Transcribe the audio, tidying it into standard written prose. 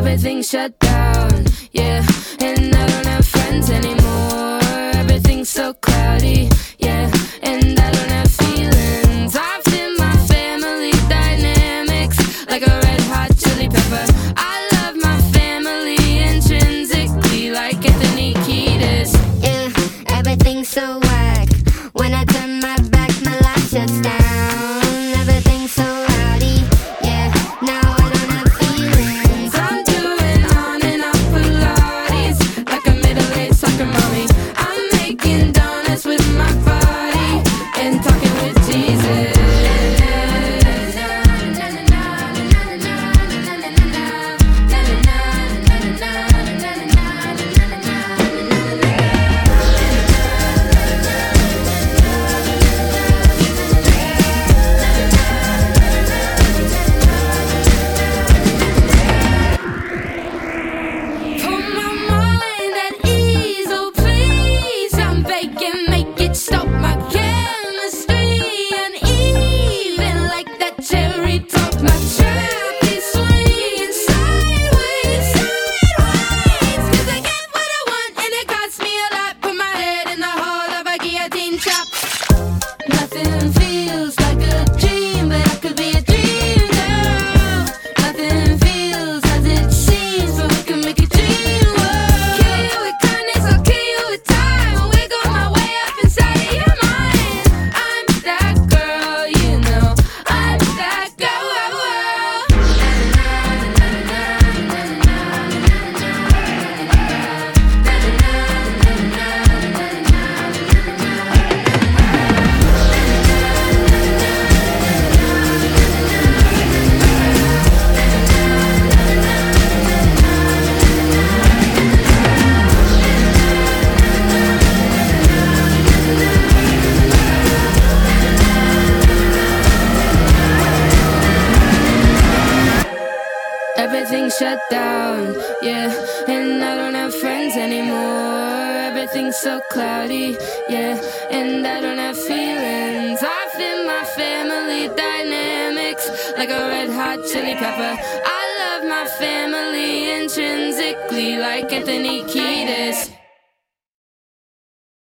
everything shut down, yeah. And I don't have friends anymore. Everything's so cloudy, yeah. And I don't have feelings. I feel my family dynamics like a red hot chili pepper. I love my family intrinsically like Anthony Kiedis. Yeah, everything's so whack. When I turn my back, my life shuts down. Everything's so rowdy, yeah. Now I don't have feelings. I'm doing on and off Pilates like a middle-aged soccer mommy. I'm making donuts with my body and talking with Jesus. Put my mind at ease, oh please. I'm baking, make it stop my chemistry uneven like that cherry top. My trap is swinging sideways, sideways. 'Cause I get what I want and it costs me a lot. Put my head in the hole of a guillotine chop. Nothing feels like a dream, but I could be a dream girl. Nothing feels as it seems, but we can make a dream world. Kill you with kindness, I'll kill you with time. I'll wiggle my way up inside of your mind. I'm that girl, you know. I'm that girl. Everything's shut down, yeah. And I don't have friends anymore. Everything's so cloudy, yeah. And I don't have feelings. I feel my family dynamics like a red hot chili pepper. I love my family intrinsically like Anthony Kiedis.